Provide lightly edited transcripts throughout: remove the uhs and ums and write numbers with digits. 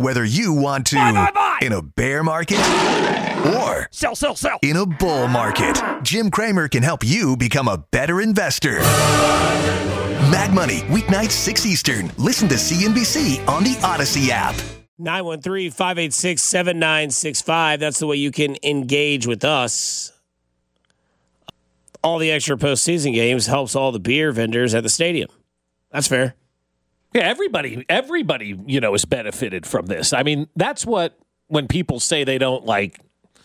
Whether you want to Buy. in a bear market or Sell. in a bull market, Jim Cramer can help you become a better investor. Mag Money, weeknights 6 Eastern. Listen to CNBC on the Odyssey app. 913-586-7965. That's the way you can engage with us. All the extra postseason games helps all the beer vendors at the stadium. That's fair. Yeah, everybody, has benefited from this. I mean, that's what, when people say they don't like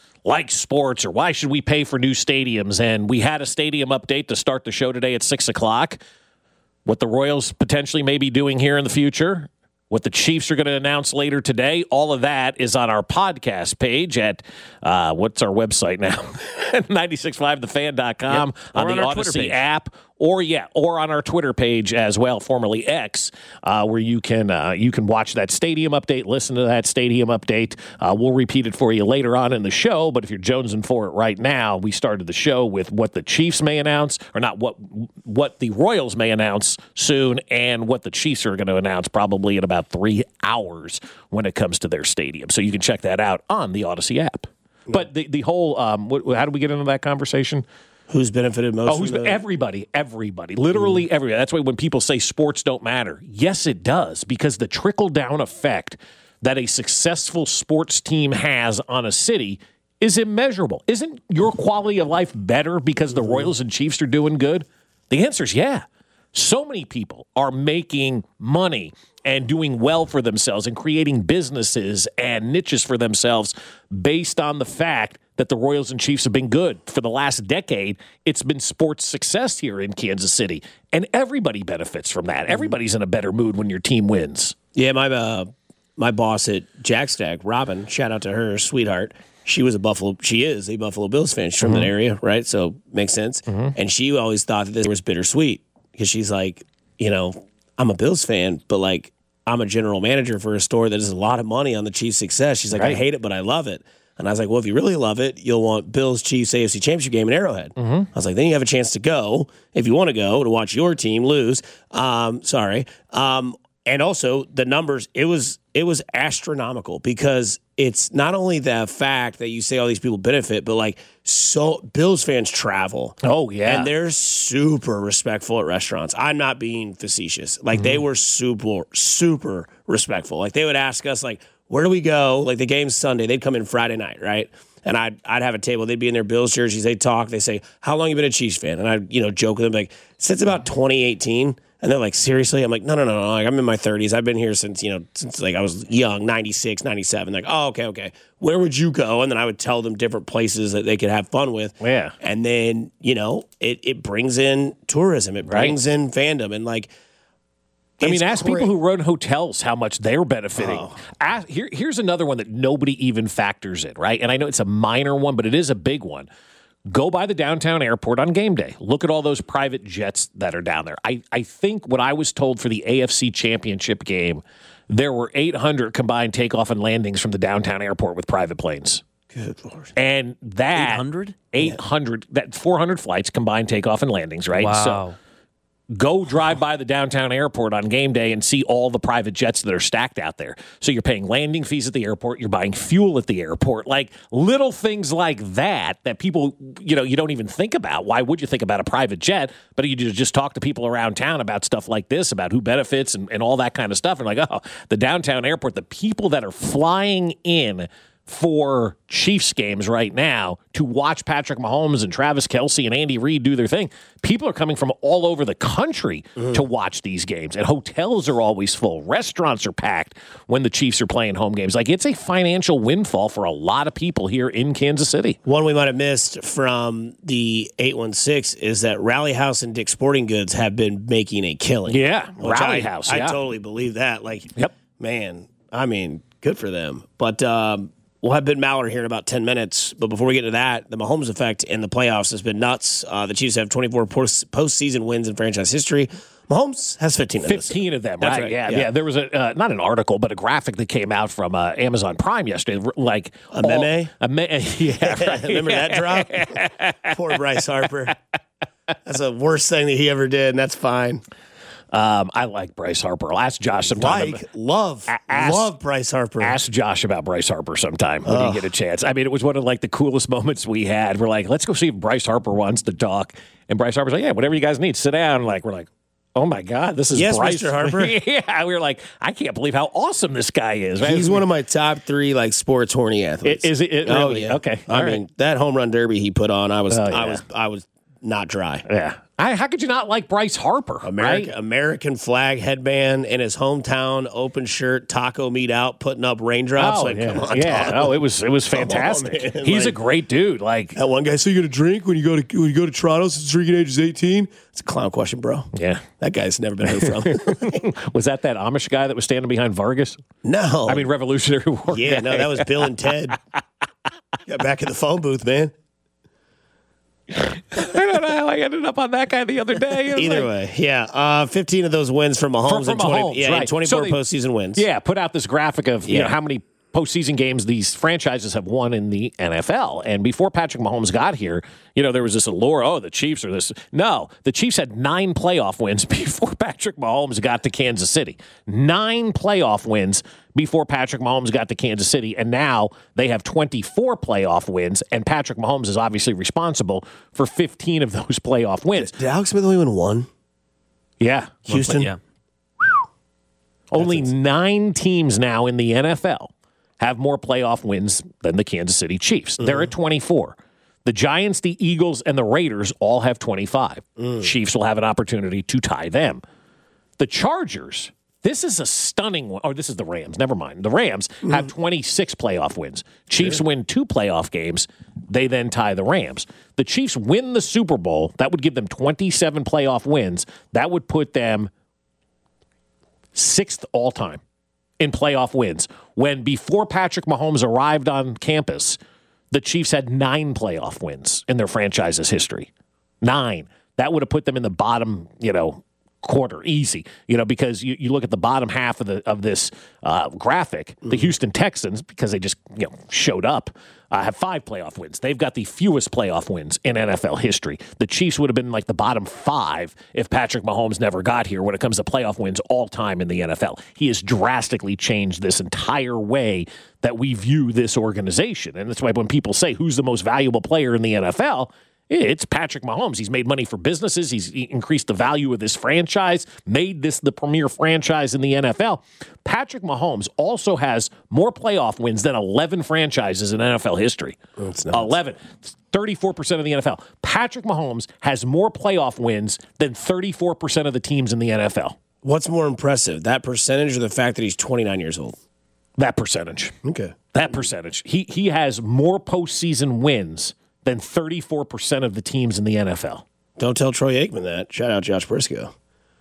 sports or why should we pay for new stadiums, and we had a stadium update to start the show today at 6 o'clock. What the Royals potentially may be doing here in the future, what the Chiefs are going to announce later today, all of that is on our podcast page at, what's our website now? 965thefan.com, on the Odyssey app, or on our Twitter page as well, formerly X, where you can watch that stadium update, listen to that stadium update. We'll repeat it for you later on in the show, but if you're jonesing for it right now, we started the show with what the Chiefs may announce, or not, what the Royals may announce soon, and what the Chiefs are going to announce probably in about 3 hours when it comes to their stadium. So you can check that out on the Odyssey app. But the whole, how do we get into that conversation? Who's benefited most? Everybody. Literally everybody. That's why when people say sports don't matter, yes, it does, because the trickle-down effect that a successful sports team has on a city is immeasurable. Isn't your quality of life better because the Royals and Chiefs are doing good? The answer is yeah. So many people are making money and doing well for themselves and creating businesses and niches for themselves based on the fact that the Royals and Chiefs have been good. For the last decade, it's been sports success here in Kansas City, and everybody benefits from that. Everybody's in a better mood when your team wins. Yeah, my boss at Jackstack, Robin, shout out to her, sweetheart. She is a Buffalo Bills fan. She's from that area, right? So makes sense. And she always thought that this was bittersweet because she's like, I'm a Bills fan, but like I'm a general manager for a store that does a lot of money on the Chiefs' success. She's like, I hate it, but I love it. And I was like, well, if you really love it, you'll want Bills Chiefs AFC Championship game in Arrowhead. I was like, then you have a chance to go, if you want to go, to watch your team lose. And also the numbers, it was astronomical because it's not only the fact that you say all these people benefit, but like Bills fans travel. Oh, yeah. And they're super respectful at restaurants. I'm not being facetious. Like they were super, super respectful. Like they would ask us like, where do we go? Like the game's Sunday. They'd come in Friday night, right? And I'd have a table. They'd be in their Bills jerseys. They'd talk. They say, how long you been a Chiefs fan? And I'd, joke with them like, since about 2018. And they're like, seriously? I'm like, no. Like, I'm in my 30s. I've been here since like I was young, 96, 97. Like, oh, okay. Where would you go? And then I would tell them different places that they could have fun with. Yeah. And then, it brings in tourism. It brings in fandom. And like, ask people who run hotels how much they're benefiting. Here's another one that nobody even factors in, right? And I know it's a minor one, but it is a big one. Go by the downtown airport on game day. Look at all those private jets that are down there. I think what I was told for the AFC Championship game, there were 800 combined takeoff and landings from the downtown airport with private planes. Good Lord. And that 800, that 400 flights combined takeoff and landings, right? Wow. So go drive by the downtown airport on game day and see all the private jets that are stacked out there. So you're paying landing fees at the airport. You're buying fuel at the airport. Like little things like that people, you don't even think about. Why would you think about a private jet? But you just talk to people around town about stuff like this, about who benefits and all that kind of stuff. And like, the downtown airport, the people that are flying in for Chiefs games right now to watch Patrick Mahomes and Travis Kelce and Andy Reid do their thing. People are coming from all over the country to watch these games, and hotels are always full. Restaurants are packed when the Chiefs are playing home games. Like, it's a financial windfall for a lot of people here in Kansas City. One we might have missed from the 816 is that Rally House and Dick's Sporting Goods have been making a killing. Yeah, Rally House. I totally believe that. Like, man, good for them. But we'll have Ben Maller here in about 10 minutes. But before we get into that, the Mahomes effect in the playoffs has been nuts. The Chiefs have 24 postseason wins in franchise history. Mahomes has 15 of them. 15 of them, That's right? right. Yeah. There was not an article, but a graphic that came out from Amazon Prime yesterday. Like a meme? Yeah, right. Remember that drop? Poor Bryce Harper. That's the worst thing that he ever did, and that's fine. I like Bryce Harper. I'll ask Josh sometime. Love Bryce Harper. Ask Josh about Bryce Harper sometime when you get a chance. I mean, it was one of like the coolest moments we had. We're like, let's go see if Bryce Harper wants to talk. And Bryce Harper's like, yeah, whatever you guys need, sit down. Like, we're like, oh my God, this is Bryce Mr. Harper. Yeah, we were like, I can't believe how awesome this guy is. Right? He's one of my top 3 like sports horny athletes. Is it really? Oh, yeah. Okay. I mean, that home run derby he put on, I was not dry. Yeah. How could you not like Bryce Harper? American flag headband in his hometown, open shirt, taco meat out, putting up raindrops. Come on, yeah. dog. Oh, it was fantastic. On, He's a great dude. Like that one guy. So you going to drink when you go to Toronto since drinking age is 18? It's a clown question, bro. Yeah, that guy's never been heard from. Was that Amish guy that was standing behind Vargas? No, I mean Revolutionary War. Yeah, guy. no, that was Bill and Ted. Got back in the phone booth, man. I don't know how I ended up on that guy the other day. Either way, yeah. 15 of those wins from Mahomes, and 20, right. and 24 postseason wins. Yeah, put out this graphic of how many postseason games these franchises have won in the NFL. And before Patrick Mahomes got here, there was this allure, the Chiefs are this. No, the Chiefs had 9 playoff wins before Patrick Mahomes got to Kansas City. 9 playoff wins before Patrick Mahomes got to Kansas City. And now they have 24 playoff wins, and Patrick Mahomes is obviously responsible for 15 of those playoff wins. Did Alex Smith only win 1? Yeah. Houston? Yeah. Only 9 teams now in the NFL have more playoff wins than the Kansas City Chiefs. They're at 24. The Giants, the Eagles, and the Raiders all have 25. Chiefs will have an opportunity to tie them. The Chargers, this is a stunning one. Oh, this is the Rams. Never mind. The Rams have 26 playoff wins. Chiefs win 2 playoff games. They then tie the Rams. The Chiefs win the Super Bowl. That would give them 27 playoff wins. That would put them 6th all-time in playoff wins, when before Patrick Mahomes arrived on campus, the Chiefs had 9 playoff wins in their franchise's history. 9. That would have put them in the bottom, quarter, easy. Because you look at the bottom half of this graphic, the Houston Texans, because they just showed up, have 5 playoff wins. They've got the fewest playoff wins in NFL history. The Chiefs would have been like the bottom 5 if Patrick Mahomes never got here when it comes to playoff wins all time in the NFL. He has drastically changed this entire way that we view this organization. And that's why when people say, who's the most valuable player in the NFL, it's Patrick Mahomes. He's made money for businesses. He's increased the value of this franchise, made this the premier franchise in the NFL. Patrick Mahomes also has more playoff wins than 11 franchises in NFL history. 11. 34% of the NFL. Patrick Mahomes has more playoff wins than 34% of the teams in the NFL. What's more impressive, that percentage or the fact that he's 29 years old? That percentage. Okay. That percentage. He has more postseason wins than 34% of the teams in the NFL. Don't tell Troy Aikman that. Shout out Josh Briscoe.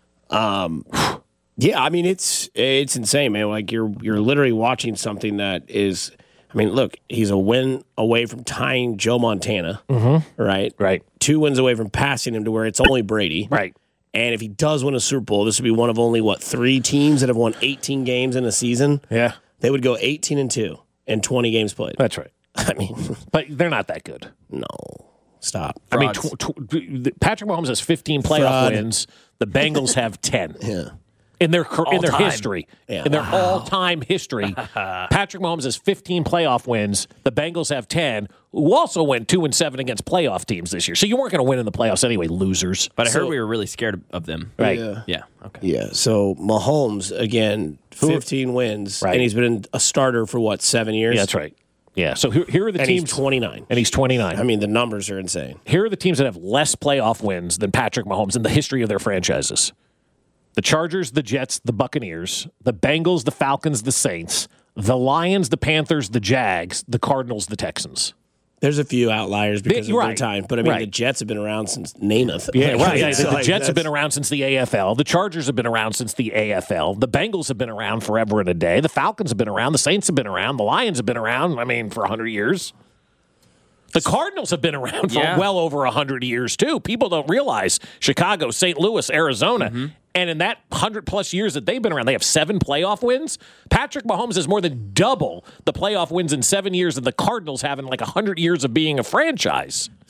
Yeah, I mean it's insane, man. Like you're literally watching something that is. I mean, look, he's a win away from tying Joe Montana, right? Right. 2 wins away from passing him to where it's only Brady, right? And if he does win a Super Bowl, this would be one of only 3 teams that have won 18 games in a season. Yeah, they would go 18-2 in 20 games played. That's right. I mean, but they're not that good. No, stop. Frauds. I mean, Patrick Mahomes has 15 playoff wins. The Bengals have 10. Yeah. In their history, yeah. In their all-time history, Patrick Mahomes has 15 playoff wins. The Bengals have 10, who also went 2-7 against playoff teams this year. So you weren't going to win in the playoffs anyway, losers. But I heard we were really scared of them. Right. Yeah. Okay. Yeah. So Mahomes, again, 15 wins, right. And he's been a starter for 7 years? Yeah, that's right. Yeah, so here are the teams. He's 29. And he's 29. I mean, the numbers are insane. Here are the teams that have less playoff wins than Patrick Mahomes in the history of their franchises. The Chargers, the Jets, the Buccaneers, the Bengals, the Falcons, the Saints, the Lions, the Panthers, the Jags, the Cardinals, the Texans. There's a few outliers because of their time, but I mean, the Jets have been around since Namath. Yeah, right. The Jets have been around since the AFL. The Chargers have been around since the AFL. The Bengals have been around forever and a day. The Falcons have been around. The Saints have been around. The Lions have been around, for 100 years. The Cardinals have been around for well over 100 years, too. People don't realize Chicago, St. Louis, Arizona. And in that 100-plus years that they've been around, they have 7 playoff wins. Patrick Mahomes has more than double the playoff wins in 7 years that the Cardinals have in 100 years of being a franchise.